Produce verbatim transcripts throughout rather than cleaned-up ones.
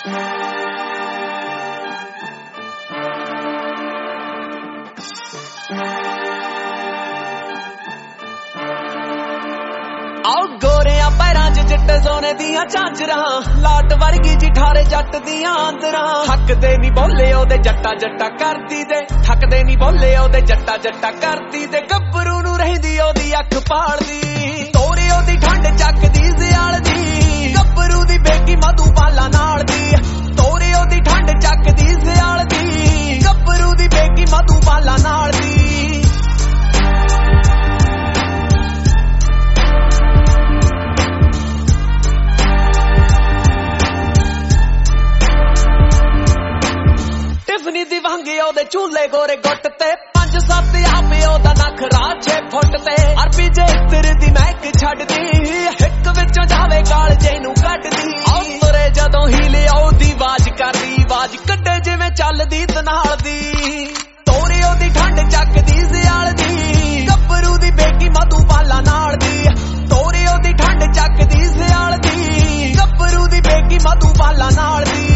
आओ गोरिया पैरां च चिट्टे सोने दियां झांजरां, लाट वर्गी जी ठारे जट दियां आंदरां। थकदे नी बोले ओदे जट्टा जट्टा करदी दे, थकदे नी बोले ओदे जट्टा जट्टा करदी दे। गब्बरू नूं रहिंदी ओदी अख पालदी, तोरे ओदी ठंड चकदी सियाल दी। गब्बरू दी बेगी मधुबाला नाल दी, तोरे ओदी ठंड चकदी सियाल दी। गब्बरू दी बेगी मधुबाला नाल दी। दी वांगे ओदे चूल्हे गोरे गुट ते, पंज सत्त आपे ओदा नखरा छे फुट ते। अरबी जे इत्र दी महक छड्डदी, हिक विचों जावे काल जे नूं कड्डदी। आओ तुरे जदों हिले ओदी आवाज करदी, आवाज कड्डे जिवें चलदी तनाल दी। तोरे ओदी ठंड चकदी सियाल दी, गब्बरू दी बेगी मधुबाला नाल दी। तोरे ओदी ठंड चकदी सियाल दी, गब्बरू दी बेगी मधुबाला नाल दी।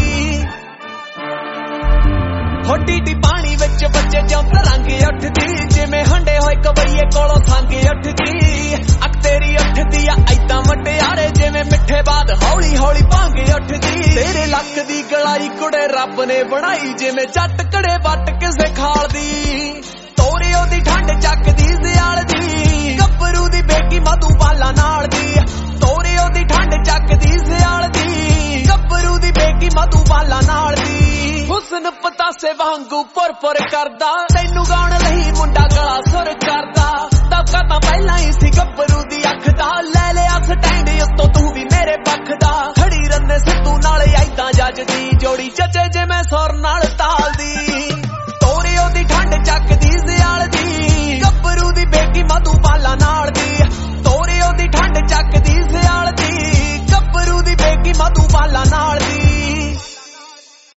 होडी डी पानी विच बच्चे ज्यों तरंग उठदी, जिवें हंडे होए कवैये कोलों संग उठदी। अख तेरी उठदी आ ऐदां मटियारे, जिवें मिठे बाद हौली हौली भांग उठदी। तेरे लक दी गलाई कुड़े रब ने बनाई, जिवें जट कड़े वट किसे खाल दी। तोरे ओदी ठंड चकदी सियाल दी, गब्बरू दी बेगी मधुबाला नाल दी। तोरे ओदी ठंड चकदी सियाल दी, गब्बरू दी बेगी मधुबाला नाल दी। हुस्न पतासे वांगू पुर पुर करदा, तैनू गाउण लई मुंडा गला सुर करदा। दबका तां पहिलां ही सी गब्बरू दी अख दा, लै लिया स्टैंड उत्तों तू भी मेरे पक्ख दा। खड़ी रन्ने सिद्धू नाल ऐदां जजदी, जोड़ी जजे जे मैं सुर नाल